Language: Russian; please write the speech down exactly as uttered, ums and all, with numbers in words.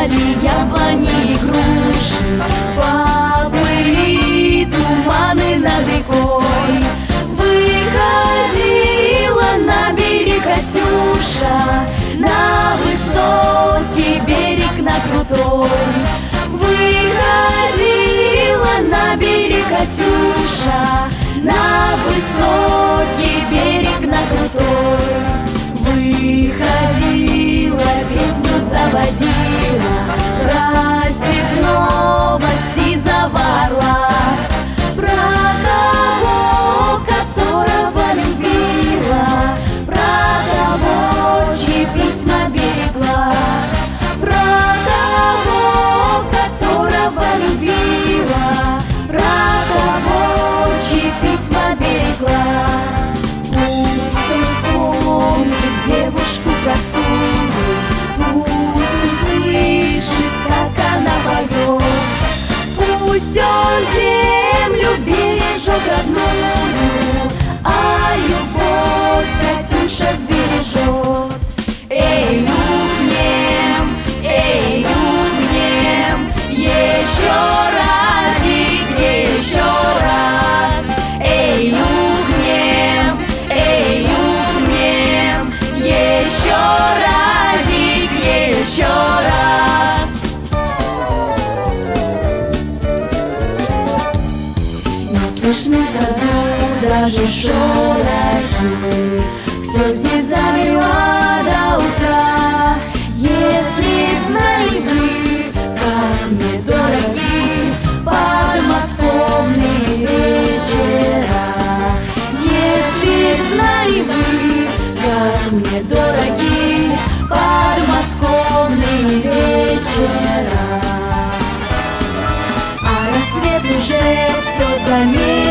Зацветали яблони и груши, поплыли туманы над рекой. Выходила на берег Катюша, на высокий берег, на крутой. Выходила на берег Катюша, на высокий берег, на крутой. Выходила, песню заводила про степного сизого орла, про того, которого любила, про того, чьи письма берегла, про того, которого любила, про того, чьи письма берегла. Пусть он вспомнит девушку простую, пусть услышит, как она поет. Пусть он землю бережет родную, а любовь Катюша сбережет. Эй, ухнем, эй, ухнем, еще разик, еще раз. Эй, ухнем, эй, ухнем, еще разик, еще раз. Не слышны в саду даже шорохи, все здесь замело до утра. Если знали вы, как мне дороги подмосковные вечера, если знали вы, как мне дороги подмосковные вечера. А рассвет уже все заметил,